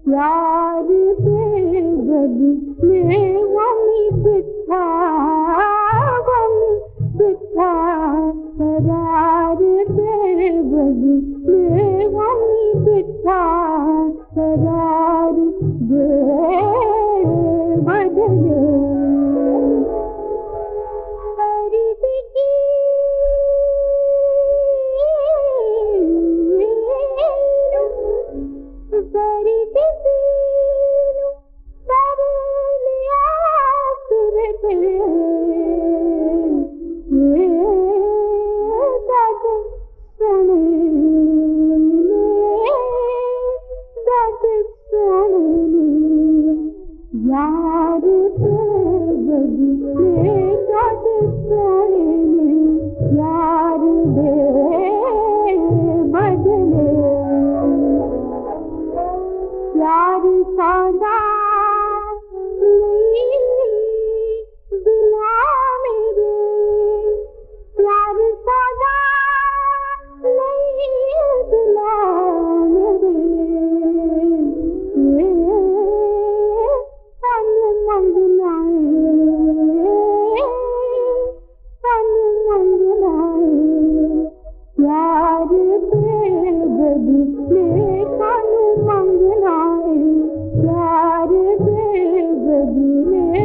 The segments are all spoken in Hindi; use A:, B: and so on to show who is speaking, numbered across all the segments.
A: यार के बदले गमी बिछा करार के बदले गमी बिछा करार दे बदले यार के बदले यार दे बदले यार सौदा दिला मेरे यार सौदा दिला मेरे यार के बदले कानू मंगलाए यार के बदले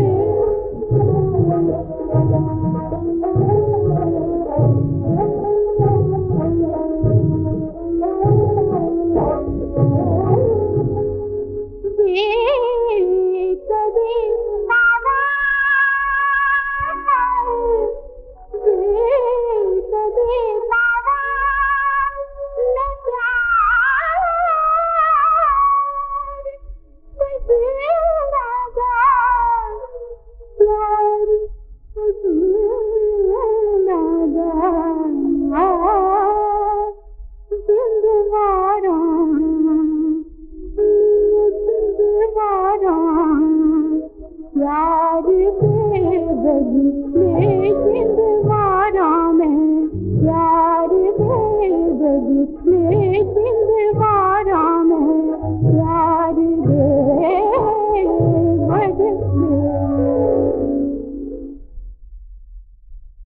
A: यार के बदले